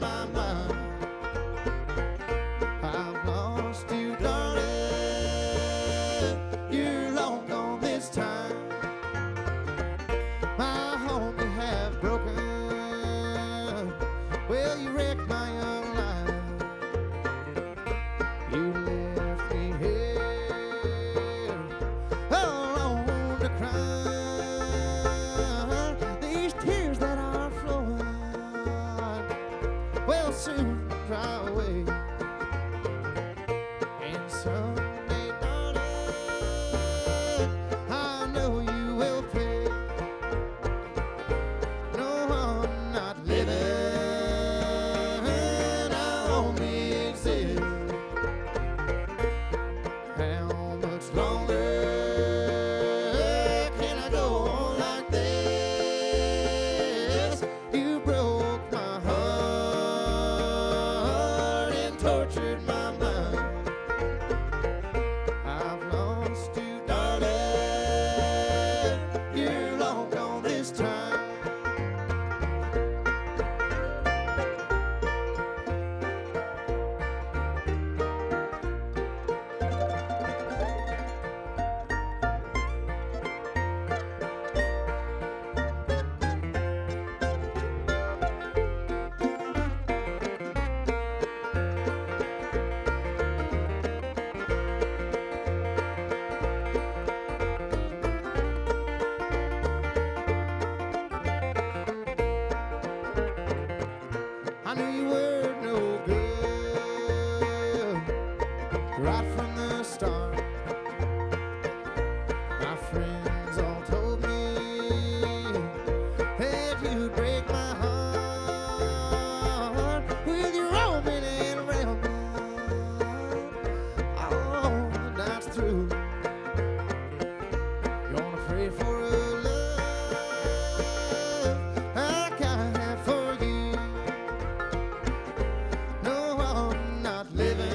my mind. I've lost you, darling. You're long gone this time. My home you have broken. Well, you wrecked my young life. You left me here alone to cry. These tears that are flowing will soon dry away. And someday, darling, I know you will pay. No, I'm not living, I only exist. How much longer can I go on like this? You broke my heart and tortured my mind. I've lost you, darling. You're long gone this time. I knew you were no good right from the start. My friends all told me that you'd break my heart with your roaming and rambling. Oh, that's true. You're gonna pray for a love I can't have for you. No, I'm not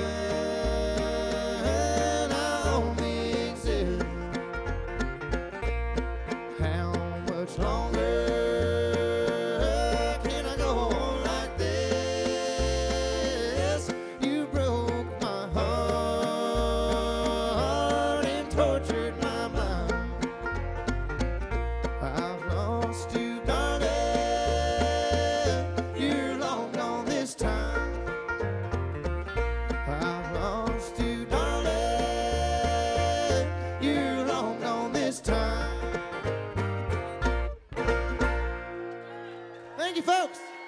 living, I only exist. How much longer can I go on like this? You broke my heart and tortured my mind. I've lost you, darling. You're long gone this time. I've lost you, darling. You're long gone this time. Thank you, folks.